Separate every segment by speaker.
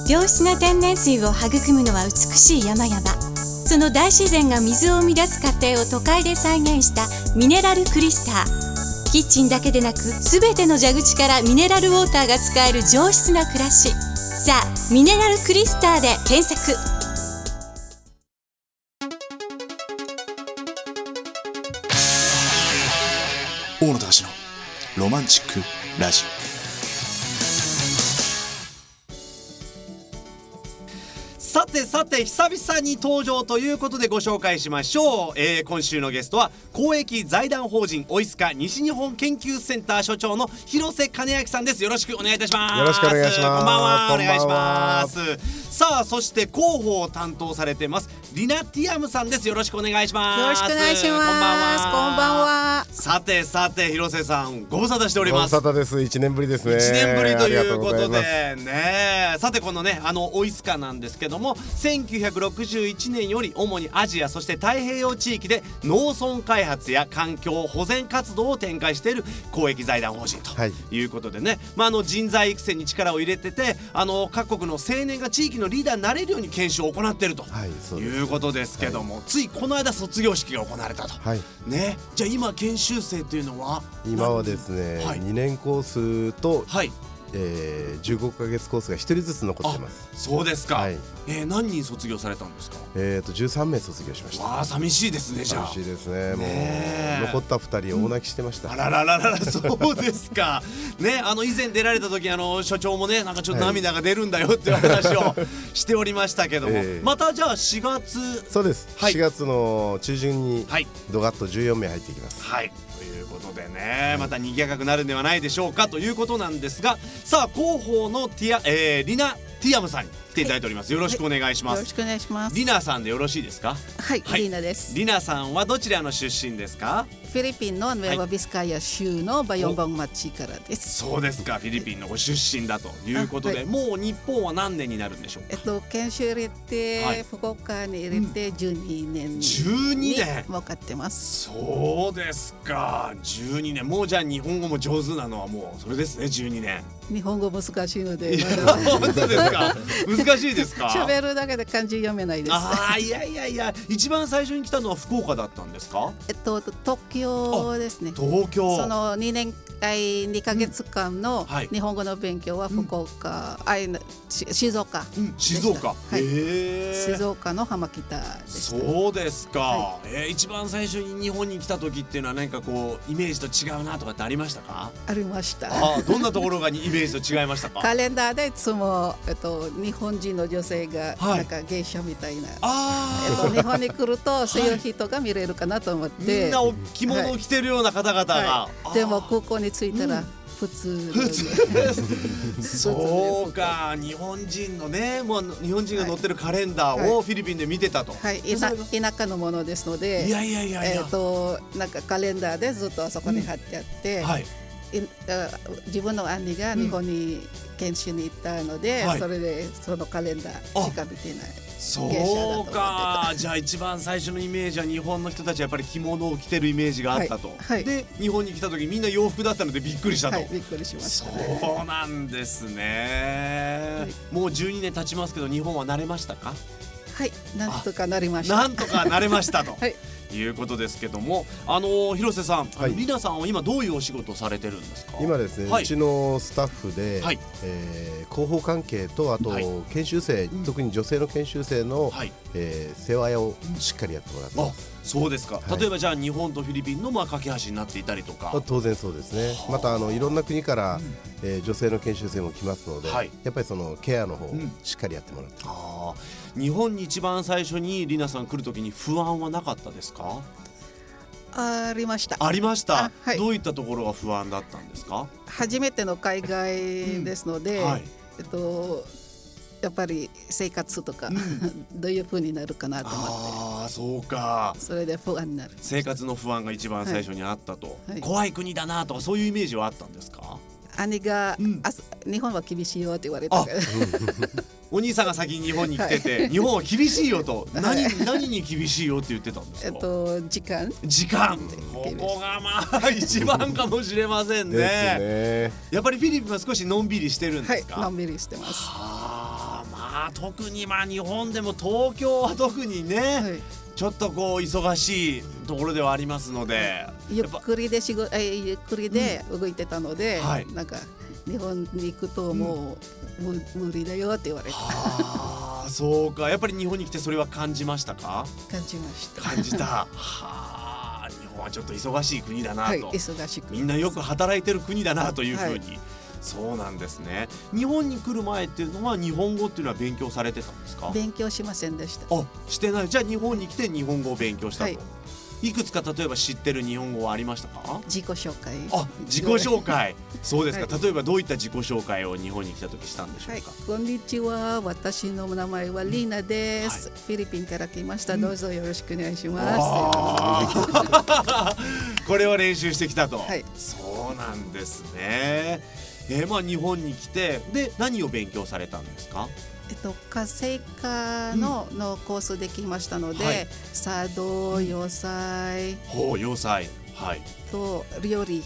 Speaker 1: 良質な天然水を育むのは美しい山々。その大自然が水を生み出す過程を都会で再現したミネラルクリスター。キッチンだけでなく全ての蛇口からミネラルウォーターが使える上質な暮らし。さあミネラルクリスターで検索。
Speaker 2: 大野隆のロマンチックラジオ。さて久々に登場ということでご紹介しましょう。今週のゲストは公益財団法人オイスカ西日本研究センター所長の広瀬金明さんです。よろしくお願いいたします。
Speaker 3: よろしくお願いします。
Speaker 2: こんばんは。お願いします。さあそして広報を担当されてますリナティアムさんです。よろしくお願いします。
Speaker 4: よろしくお願いします。こんばんは。
Speaker 2: さて広瀬さんご無沙汰しております。
Speaker 3: ご無沙汰です。1年ぶりですね。
Speaker 2: 1年ぶりということでね。さてこのねオイスカなんですけども、1961年より主にアジアそして太平洋地域で農村開発や環境保全活動を展開している公益財団法人ということでね、人材育成に力を入れてて各国の青年が地域のリーダーになれるように研修を行っているということですけども、ついこの間卒業式が行われたと、ね。じゃあ今研修生というのは
Speaker 3: 今はですね、2年コースと、15ヶ月コースが1人ずつ残ってます。
Speaker 2: そうですか。何人卒業されたんですか
Speaker 3: ？13名卒業しました。
Speaker 2: わあ寂しいですね。じゃあ
Speaker 3: 寂しいですね。もう残った2人大泣きしてました。
Speaker 2: あららららそうですかね。以前出られた時所長もねなんかちょっと涙が出るんだよっていう話をしておりましたけども、またじゃあ4月
Speaker 3: そうです、4月の中旬にドガッと14名入っていきます。
Speaker 2: ということでね、また賑やかくなるんではないでしょうかということなんですが、さあ広報のリナティアムさんに来ていただいております。よろしくお願いします。
Speaker 4: よろしくお願いします。
Speaker 2: リナさんでよろしいですか？
Speaker 4: はい、リナです。
Speaker 2: リナさんはどちらの出身ですか？
Speaker 4: フィリピンのヌエバビスカヤ州のバヨンバン町からです。
Speaker 2: そうですか。フィリピンのご出身だということで、もう日本は何年になるんでしょうか？
Speaker 4: 研修入れて、福岡に入れて12年に分かってます。
Speaker 2: そうですか。12年。もうじゃあ日本語も上手なのはもうそれですね。12年。
Speaker 4: 日本語難しいので
Speaker 2: 本当ですか？難しいですか？
Speaker 4: 喋るだけで漢字読めないです。
Speaker 2: いや一番最初に来たのは福岡だったんですか？
Speaker 4: 東京ですね。
Speaker 2: 東京。
Speaker 4: その2ヶ月間の日本語の勉強は福岡、静岡。
Speaker 2: 静岡。
Speaker 4: 静岡の浜北でした。
Speaker 2: そうですか。一番最初に日本に来た時っていうのは何かこうイメージと違うなとかってありましたか？
Speaker 4: ありました。
Speaker 2: どんなところがイメージと違いましたか？
Speaker 4: カレンダーでいつも日本人の女性がなんか芸者みたいな、日本に来るとそういう人が見れるかなと思って、
Speaker 2: みんなお着物を着てるような方々が、
Speaker 4: でも空港に着いたら普通
Speaker 2: そうか。日本人のね、もう日本人が載ってるカレンダーをフィリピンで見てたと。
Speaker 4: 田舎のものですので、なんかカレンダーでずっとあそこに貼ってあって、自分の兄が日本に研修に行ったので、それでそのカレンダーしか見てない。
Speaker 2: そうか。じゃあ一番最初のイメージは日本の人たちはやっぱり着物を着てるイメージがあったと。で日本に来た時みんな洋服だったのでびっくりしたと。
Speaker 4: びっくりしました。
Speaker 2: そうなんですね。もう12年経ちますけど日本は慣れましたか？
Speaker 4: なんとかなりました。
Speaker 2: なんとか慣れましたということですけども、広瀬さん、リナさんは今どういうお仕事をされてるんですか？
Speaker 3: 今ですね、うちのスタッフで、広報関係とあと研修生、特に女性の研修生の、世話をしっかりやってもらってます。
Speaker 2: そうですか。例えばじゃあ日本とフィリピンの架け橋になっていたりとか。
Speaker 3: 当然そうですね。またいろんな国から、女性の研修生も来ますので、やっぱりそのケアの方をしっかりやってもらってます。
Speaker 2: 日本に一番最初にリナさん来るときに不安はなかったですか？
Speaker 4: ありました。
Speaker 2: ありました。どういったところが不安だったんですか？
Speaker 4: 初めての海外ですので、やっぱり生活とか、どういう風になるかなと思って。
Speaker 2: そうか。
Speaker 4: それで不安になる。
Speaker 2: 生活の不安が一番最初にあったと。怖い国だなとかそういうイメージはあったんですか？
Speaker 4: 兄が、日本は厳しいよって言われたから
Speaker 2: お兄さんが先に日本に来てて、日本は厳しいよと、何に厳しいよって言ってたんですか？
Speaker 4: 時間
Speaker 2: ここがまあ一番かもしれませんね。ですね。やっぱりフィリピンは少しのんびりしてるんですか？
Speaker 4: のんびりしてます。
Speaker 2: まあ特に日本でも東京は特にね、ちょっとこう忙しいところではありますので、
Speaker 4: ゆっくりで動いてたので、なんか日本に行くともう、無理だよって言われた。
Speaker 2: そうか、やっぱり日本に来てそれは感じましたか？
Speaker 4: 感じました。
Speaker 2: 感じた。日本はちょっと忙しい国だなと、
Speaker 4: 忙しく
Speaker 2: みんなよく働いてる国だなというふうに。そうなんですね。日本に来る前っていうのは日本語っていうのは勉強されてたんですか？
Speaker 4: 勉強しませんでした。
Speaker 2: してない。じゃあ日本に来て日本語を勉強したと。いくつか例えば知ってる日本語はありましたか？
Speaker 4: 自己紹介。
Speaker 2: 自己紹介。そうですか。例えばどういった自己紹介を日本に来た時したんでしょうか？
Speaker 4: こんにちは。私の名前はリーナです。フィリピンから来ました。どうぞよろしくお願いします。
Speaker 2: これを練習してきたと。そうなんですね。日本に来てで何を勉強されたんですか？
Speaker 4: 家政科のコースできましたので、茶道、洋裁、
Speaker 2: 洋裁、
Speaker 4: と料理、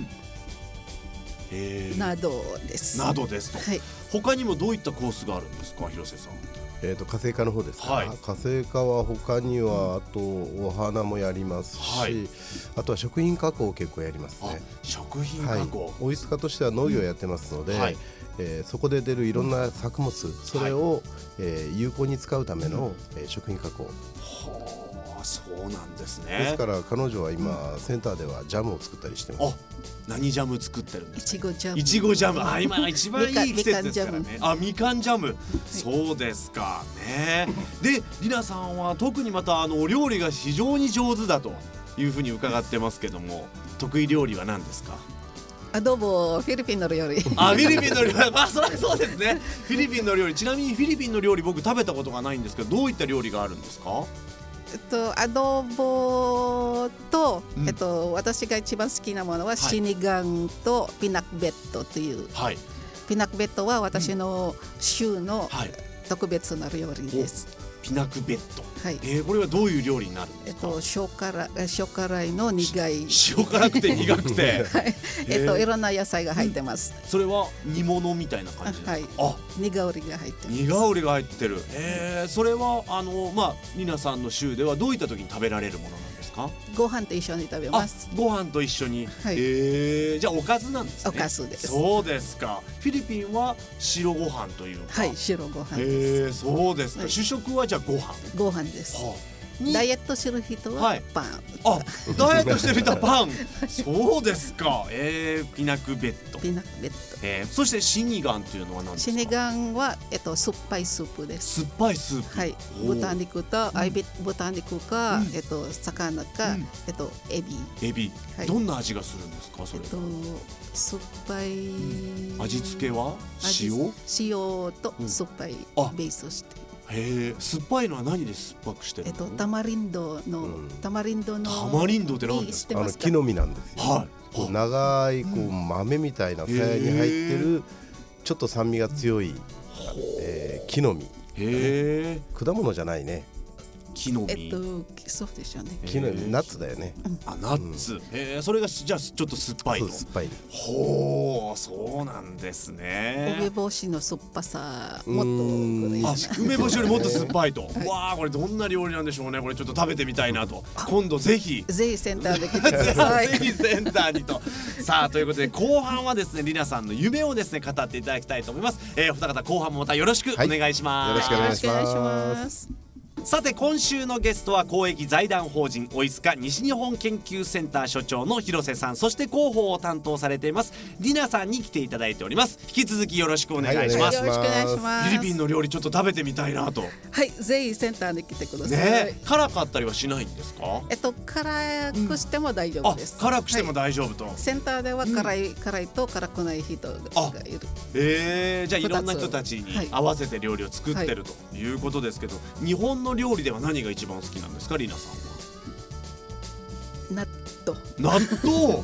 Speaker 4: などです。
Speaker 2: などですと。他にもどういったコースがあるんですか、広瀬さん？
Speaker 3: 家政科の方ですか？家政科は他にはあとお花もやりますし、あとは食品加工を結構やりますね。
Speaker 2: 食品加工。
Speaker 3: オイスカとしては農業やってますので、そこで出るいろんな作物、それを有効に使うための食品加工。
Speaker 2: そうなんですね。
Speaker 3: ですから彼女は今センターではジャムを作ったりしてます。
Speaker 2: 何ジャム作ってるんですか？
Speaker 4: いちごジャム。
Speaker 2: いちごジャム。今一番いい季節ですからね。みかんジャム。そうですかね。で、りなさんは特にまたお料理が非常に上手だというふうに伺ってますけども、得意料理は何ですか？
Speaker 4: アドボ、フィリピンの料理。
Speaker 2: フィリピンの料理。それそうですね。フィリピンの料理。ちなみにフィリピンの料理僕食べたことがないんですけど、どういった料理があるんですか？
Speaker 4: アドボと、私が一番好きなものはシニガンとピナクベットという、ピナクベットは私の州の特別な料理です。
Speaker 2: ピナクベット。これはどういう料理になるんですか？
Speaker 4: 塩辛いの苦い。
Speaker 2: 塩辛くて苦くて。
Speaker 4: いろんな野菜が入ってます。
Speaker 2: それは煮物みたいな感じですか？
Speaker 4: 煮香りが入ってます。
Speaker 2: 煮香りが入ってる。それはりなさんの州ではどういった時に食べられるものなんですか？
Speaker 4: ご飯と一緒に食べます。
Speaker 2: ご飯と一緒に。じゃあおかずなんですね。
Speaker 4: おかずです。
Speaker 2: そうですか。フィリピンは白ご飯というか。
Speaker 4: 白ご飯です。
Speaker 2: そうですか。主食はじゃあご飯。
Speaker 4: ご飯です。ダイエットする人はパン。
Speaker 2: ダイエットしてる人はパン。そうですか。ピナクベット。
Speaker 4: ピナクベット。
Speaker 2: そしてシニガンというのは何ですか？
Speaker 4: シニガンは酸っぱいスープです。
Speaker 2: 酸っぱいスー
Speaker 4: プ。豚肉と豚肉か魚かエビ。
Speaker 2: エビ。どんな味がするんですか？それ。
Speaker 4: 酸っぱい。
Speaker 2: 味付けは塩？
Speaker 4: 塩と酸っぱいベースをして。
Speaker 2: 酸っぱいのは何で酸っぱくしてるの？
Speaker 4: タマリンドの
Speaker 2: タマリンドって何ですか？
Speaker 3: 木の実なんですよ。長い豆みたいなさやに入ってるちょっと酸味が強い木の実。果物じゃないね。
Speaker 2: 木の実。
Speaker 4: そうでしょうね。
Speaker 3: 木のナッツだよね。
Speaker 2: ナッツ。それがじゃあちょっと酸っぱいと。
Speaker 3: 酸っぱい。
Speaker 2: そうなんですね。
Speaker 4: 梅干しの酸っぱさもっと
Speaker 2: 梅干しよりもっと酸っぱいと。わあ、これどんな料理なんでしょうね。これちょっと食べてみたいなと。今度ぜひ
Speaker 4: センターで来てください。
Speaker 2: ぜひセンターにと。さあということで後半はですね、りなさんの夢をですね語っていただきたいと思います。お二方後半もまたよろしくお願いします。
Speaker 3: よろしくお願いします。
Speaker 2: さて今週のゲストは公益財団法人オイスカ西日本研究センター所長の広瀬さん、そして広報を担当されていますりなさんに来ていただいております。引き続きよろしくお願いします。
Speaker 4: よろしくお願いします。
Speaker 2: フィリピンの料理ちょっと食べてみたいなと。
Speaker 4: ぜひセンターに来てください。
Speaker 2: 辛かったりはしないんですか？
Speaker 4: 辛くしても大丈夫です。
Speaker 2: 辛くしても大丈夫と。
Speaker 4: センターでは辛いと辛くない人がい
Speaker 2: る。じゃあいろんな人たちに合わせて料理を作ってるということですけど、日本の料理では何が一番好きなんですか、りなさんは？
Speaker 4: 納豆。
Speaker 2: 納豆。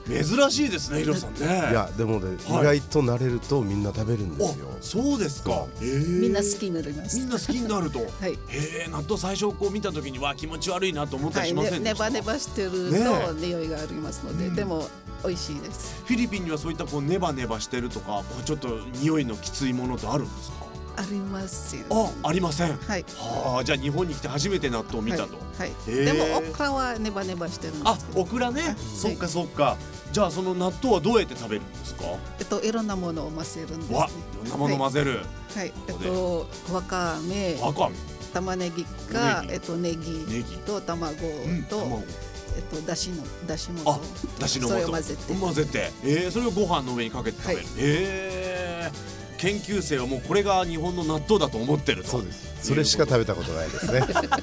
Speaker 2: 珍しいですね、ヒロさんね。
Speaker 3: いやでもね、意外と慣れるとみんな食べるんですよ。
Speaker 2: そうですか。
Speaker 4: みんな好きになります。
Speaker 2: みんな好きになると。納豆最初こう見た時には気持ち悪いなと思ったりしませんでした？
Speaker 4: ネバネバしてると匂いがありますので、でも美味しいです。
Speaker 2: フィリピンにはそういったこうネバネバしてるとか、こうちょっと匂いのきついものってあるんですか？
Speaker 4: ありますよ。
Speaker 2: ありません。
Speaker 4: はい。
Speaker 2: じゃあ日本に来て初めて納豆を見たと。
Speaker 4: はい。でもオクラはネバネバしてるんですけど。
Speaker 2: オクラね。そっかそっか。じゃあその納豆はどうやって食べるんですか？
Speaker 4: いろんなものを混ぜるんです。
Speaker 2: いろんなものを混ぜる。
Speaker 4: はい。わかめ、玉ねぎかネギと卵とだしのそれを混ぜて。それをご飯の上にかけて食べる。研究生はもうこれが日本の納豆だと思ってると。
Speaker 3: そうです。それしか食べたことないですね。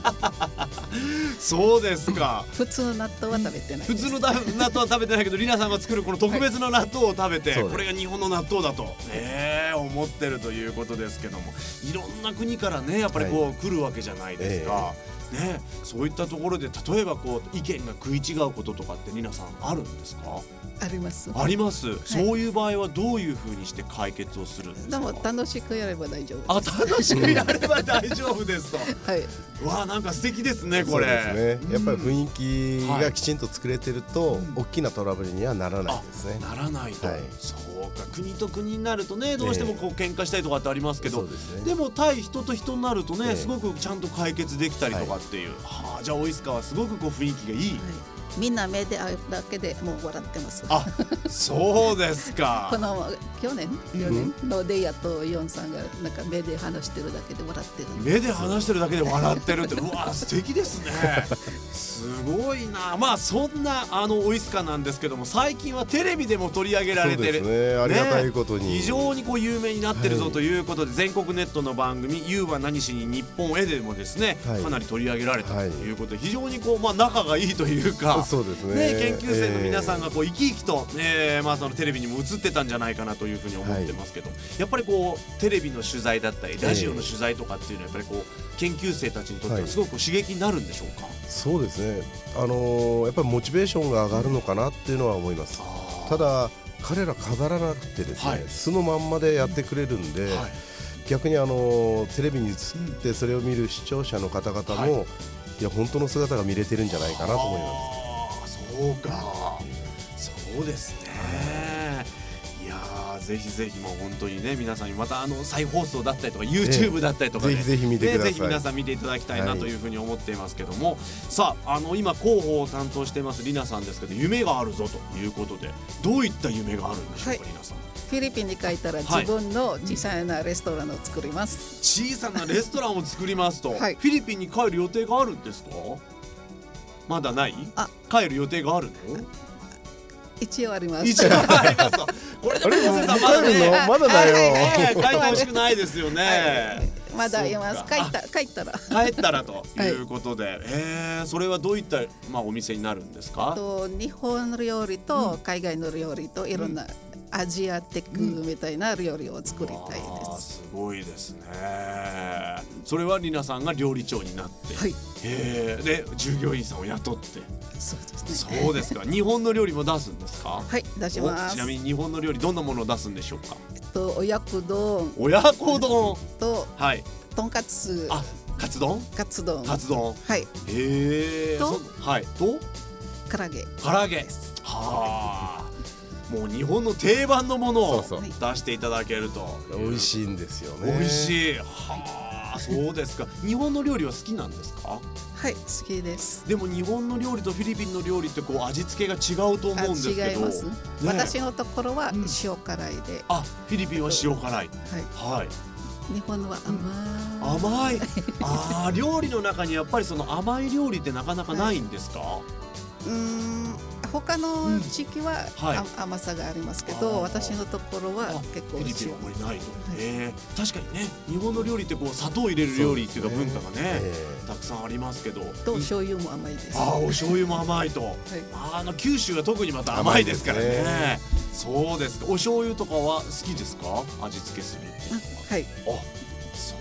Speaker 2: そうですか。
Speaker 4: 普通の納豆は食べてない。
Speaker 2: 普通の納豆は食べてないけど、リナさんが作るこの特別な納豆を食べて、これが日本の納豆だと思ってるということですけども、いろんな国からねやっぱりこう来るわけじゃないですか。ね、そういったところで例えばこう意見が食い違うこととかってリナさんあるんですか？
Speaker 4: あります。
Speaker 2: あります。そういう場合はどういうふうにして解決をするんですか？
Speaker 4: でも楽しくやれば大丈夫です。
Speaker 2: 楽しくやれば大丈夫ですと。
Speaker 4: はい。
Speaker 2: わあ、なんか素敵ですねこれ。
Speaker 3: そうですね。やっぱり雰囲気がきちんと作れてると大きなトラブルにはならないですね。
Speaker 2: ならないと。そうか、国と国になるとねどうしてもこう喧嘩したりとかってありますけど、でも対人と人になるとねすごくちゃんと解決できたりとかっていう。じゃあオイスカはすごくこう雰囲気がいい。
Speaker 4: みんな目で会うだけでもう笑ってます。
Speaker 2: そうですか。
Speaker 4: この去年のデイヤとヨンさんがなんか目で話してるだけで笑ってる。
Speaker 2: 目で話してるだけで笑ってるって、うわ素敵ですね。すごいな。まあそんなオイスカなんですけども、最近はテレビでも取り上げられてる。
Speaker 3: そうですね。ありがたいことに
Speaker 2: 非常にこう有名になってるぞということで、全国ネットの番組「ユーは何しに日本へ」でもですねかなり取り上げられたということで、非常にこう仲がいいというか。
Speaker 3: そうですね。
Speaker 2: 研究生の皆さんがこう生き生きとそのテレビにも映ってたんじゃないかなというふうに思ってますけど、やっぱりこうテレビの取材だったりラジオの取材とかっていうのはやっぱりこう研究生たちにとってはすごく刺激になるんでしょうか？
Speaker 3: そうですね。やっぱりモチベーションが上がるのかなっていうのは思います。ただ彼ら飾らなくてですね、素のまんまでやってくれるんで、逆にテレビに映ってそれを見る視聴者の方々も、いや本当の姿が見れてるんじゃないかなと思います。
Speaker 2: そうか、そうですね。いやぜひぜひもう本当にね皆さんにまた再放送だったりとか YouTube だったりとかで、
Speaker 3: ぜひぜひ見てください。
Speaker 2: ぜひ皆さん見ていただきたいなというふうに思っていますけども、さあ今広報を担当していますリナさんですけど、夢があるぞということで、どういった夢があるんでしょうか？リナさん、
Speaker 4: フィリピンに帰ったら自分の小さなレストランを作ります。
Speaker 2: 小さなレストランを作りますと、フィリピンに帰る予定があるんですか？まだない？帰る予定があるの？
Speaker 4: 一応あります。
Speaker 2: 一応あります。これでも先生さんまだね、
Speaker 3: まだだよ。
Speaker 2: 帰ってほしくないですよね。
Speaker 4: まだいます。帰ったらと
Speaker 2: いうことで、それはどういったお店になるんですか？
Speaker 4: 日本料理と海外の料理といろんなアジアテックみたいな料理を作りたいです。
Speaker 2: すごいですね。それはリナさんが料理長になって、で従業員さんを雇って。
Speaker 4: そうですね。
Speaker 2: そうですか。日本の料理も出すんですか？
Speaker 4: はい、出します。
Speaker 2: ちなみに日本の料理どんなものを出すんでしょうか？
Speaker 4: 親子丼。
Speaker 2: 親子丼
Speaker 4: ととんかつ。
Speaker 2: カツ丼？
Speaker 4: カツ丼。
Speaker 2: はい。と
Speaker 4: 唐揚げ。
Speaker 2: 唐揚げ。はあ。もう日本の定番のものを出していただけると。
Speaker 3: 美味しいんですよね。
Speaker 2: 美味しい。はあ、そうですか。日本の料理は好きなんですか？
Speaker 4: はい、好きです。
Speaker 2: でも日本の料理とフィリピンの料理ってこう味付けが違うと思うんですけど。
Speaker 4: 違います。私のところは塩辛いで。
Speaker 2: フィリピンは塩辛い。はい。
Speaker 4: 日本は
Speaker 2: 甘い。料理の中にやっぱりその甘い料理ってなかなかないんですか？
Speaker 4: 他の地域は甘さがありますけど、私のところは結構
Speaker 2: フィリピンはあまりないと。確かにね、日本の料理ってこう砂糖入れる料理っていうか文化がねたくさんありますけど、
Speaker 4: 醤油も甘いです。
Speaker 2: お醤油も甘いと。九州は特にまた甘いですからね。そうですか。お醤油とかは好きですか？味付けするっていうのは。
Speaker 4: はい。
Speaker 2: そ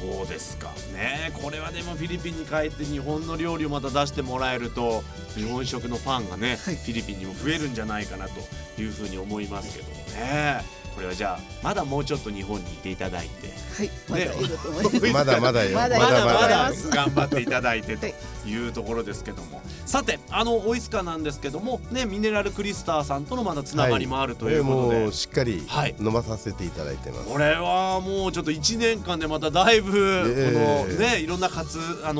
Speaker 2: そうですかね。これはでもフィリピンに帰って日本の料理をまた出してもらえると日本食のファンがね、フィリピンにも増えるんじゃないかなというふうに思いますけどもね。これはじゃあまだもうちょっと日本にいていただいて、
Speaker 4: まだいると思います。
Speaker 3: まだまだよ、
Speaker 2: まだ頑張っていただいてというところですけども、さてオイスカなんですけどもね、ミネラルクリスターさんとのまだつながりもあるということで、
Speaker 3: もうしっかり飲まさせていただいてます。
Speaker 2: これはもうちょっと1年間でまただいぶこのね、いろんななんて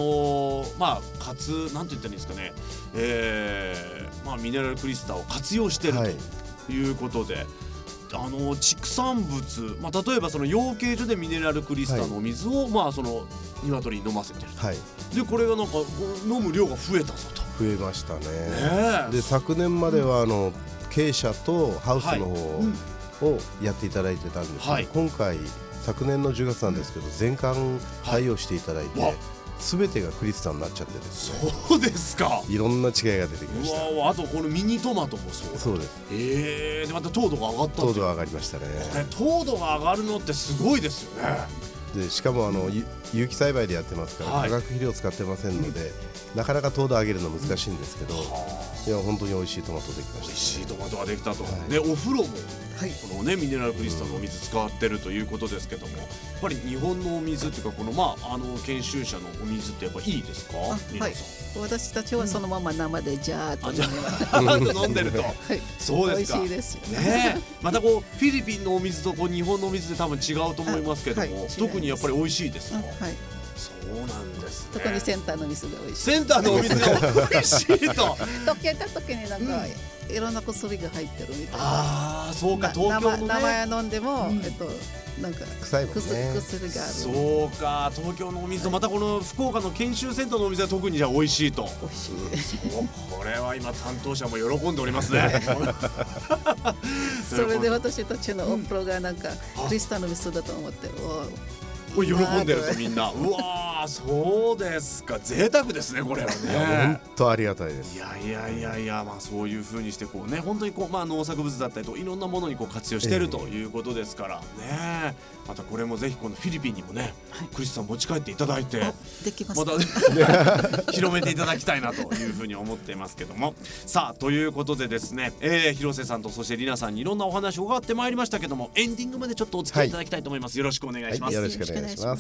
Speaker 2: 言ったらいいんですかね、ミネラルクリスターを活用しているということで、畜産物、例えばその養鶏場でミネラルクリスターのお水を、その鶏に飲ませてると、でこれがなんか飲む量が増えたぞと。
Speaker 3: 増えましたね。で昨年までは鶏舎とハウスの方をやっていただいてたんですけど、今回昨年の10月なんですけど全館対応していただいて、全てがクリスタになっちゃってですね。
Speaker 2: そうですか。
Speaker 3: いろんな違いが出てきました。
Speaker 2: あとこのミニトマトもそう
Speaker 3: です。
Speaker 2: でまた糖度が上がった。
Speaker 3: 糖度が上がりましたね。
Speaker 2: これ糖度が上がるのってすごいですよね。
Speaker 3: でしかも有機栽培でやってますから、化学肥料を使ってませんので、なかなか糖度上げるの難しいんですけど、いや本当に美味しいトマトできました。美味し
Speaker 2: いトマトができたと。でお風呂もこのねミネラルクリスタのお水使ってるということですけども、やっぱり日本のお水っていうかこの研修者のお水ってやっぱいいですか？
Speaker 4: 私たちはそのまま生でジャーっと
Speaker 2: 飲んでると。そうですか。美味しいですよね。またこうフィリピンのお水と日本のお水で多分違うと思いますけども、特にやっぱり美味しいですか？そうなんですね。
Speaker 4: 特にセンターの水が美味しい。
Speaker 2: センターのお水が美味しいと。
Speaker 4: 溶けた時になんかいろんな薬が入ってるみたいな。
Speaker 2: そうか、東京のね。
Speaker 4: 生飲んでもなんか
Speaker 3: 臭いもんね。
Speaker 4: 薬がある。
Speaker 2: そうか、東京のお水とまたこの福岡の研修センターのお水は特にじゃあ美味しいと。
Speaker 4: 美味しいです。
Speaker 2: これは今担当者も喜んでおりますね。
Speaker 4: それで私たちのお風呂がなんかクリスタの水だと思って
Speaker 2: 喜んでるとみんな。うわー、そうですか。贅沢ですねこれはね。
Speaker 3: 本当ありがたいです。
Speaker 2: いやそういう風にしてこうね、本当にこう農作物だったりといろんなものにこう活用してるということですからね。またこれもぜひこのフィリピンにもね、クリスさん持ち帰っていただいて、また広めていただきたいなという風に思っていますけども。さあということでですね、広瀬さんとそしてりなさんにいろんなお話を伺ってまいりましたけども、エンディングまでちょっとお付き合いいただきたいと思います。よろしくお願いします。
Speaker 3: よろしくお願いします。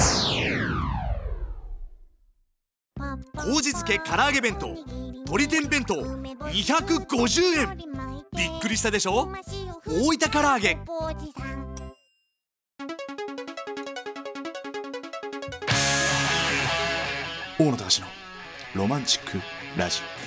Speaker 2: 麹漬け唐揚げ弁当、鶏天弁当250円。びっくりしたでしょ。大分唐揚げ。大野隆のロマンチックラジオ。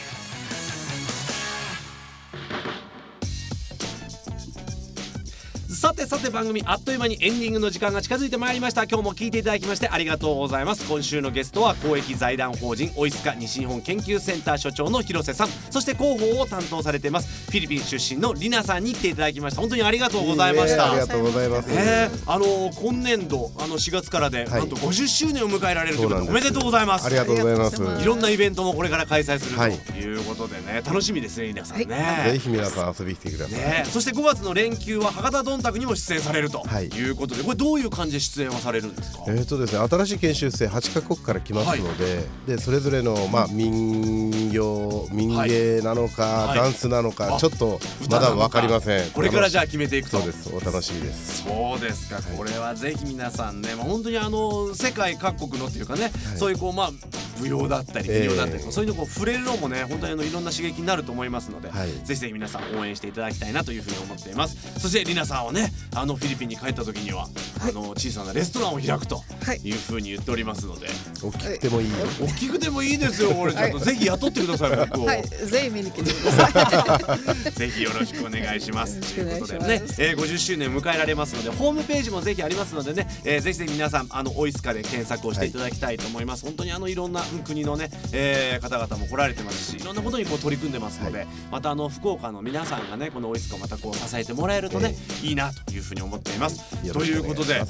Speaker 2: さて番組あっという間にエンディングの時間が近づいてまいりました。今日も聞いていただきましてありがとうございます。今週のゲストは公益財団法人オイスカ西日本研究センター所長の広瀬さん、そして広報を担当されていますフィリピン出身のりなさんに来ていただきました。本当にありがとうございました。
Speaker 3: ありがとうございます。
Speaker 2: 今年度4月からでなんと50周年を迎えられるということで、おめでとうございます。
Speaker 3: ありがとうございます。
Speaker 2: いろんなイベントもこれから開催するということでね、楽しみですねりなさんね。
Speaker 3: ぜひ皆さん遊びに来てください。
Speaker 2: そして5月の連休は博多どんたくにも出演されるということで、これどういう感じで出演はされるんですか？
Speaker 3: ですね、新しい研修生8カ国から来ますので、でそれぞれの民芸なのか、ダンスなのか、ちょっとまだ分かりません。
Speaker 2: これからじゃあ決めていくと。
Speaker 3: そうです。お楽しみです。
Speaker 2: そうですか。これはぜひ皆さんね、本当に世界各国のっていうかね、そういう舞踊だったり民謡だったり、そういうの触れるのもね、本当にいろんな刺激になると思いますので、ぜひ皆さん応援していただきたいなというふうに思っています。そしてりなさんはね、フィリピンに帰った時には小さなレストランを開くというふうに言っておりますので、
Speaker 3: 大きくてもいいよ。
Speaker 2: 大きくてもいいですよ。これちょっとぜひ雇ってください。僕を
Speaker 4: ぜひ見に来てくださ
Speaker 2: い。ぜひよろしくお願いします。ということでね、50周年迎えられますので、ホームページもぜひありますのでね、ぜひ皆さんオイスカで検索をしていただきたいと思います。本当にいろんな国のね、方々も来られてますし、いろんなことに取り組んでますので、また福岡の皆さんがね、このオイスカをまた支えてもらえるとね、いいなというふうに思っています。ということでよろ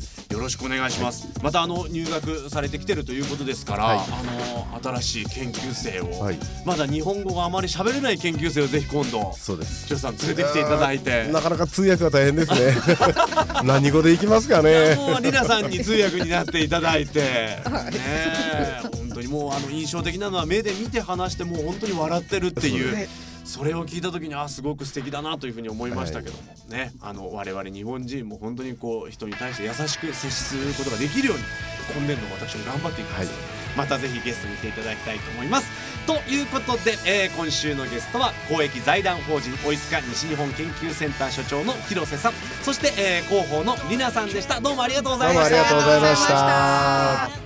Speaker 2: ろしくお願いします。また入学されてきてるということですから、はい、新しい研究生を、はい、まだ日本語があまり喋れない研究生をぜひ今度
Speaker 3: そうです
Speaker 2: ジョーさん連れてきていただいて、
Speaker 3: なかなか通訳が大変ですね何語でいきますかね。
Speaker 2: もうリナさんに通訳になっていただいて、ね、本当にもう印象的なのは目で見て話してもう本当に笑ってるっていう。それを聞いた時にすごく素敵だなというふうに思いましたけども、はい、ね、我々日本人も本当に人に対して優しく接することができるように今年度も私も頑張っていきます、はい、またぜひゲストに来ていただきたいと思います。ということで、今週のゲストは公益財団法人オイスカ西日本研究センター所長の広瀬さん、そして、広報のリナさんでした。どうもありがとうございました。
Speaker 3: どうもありがとうございました。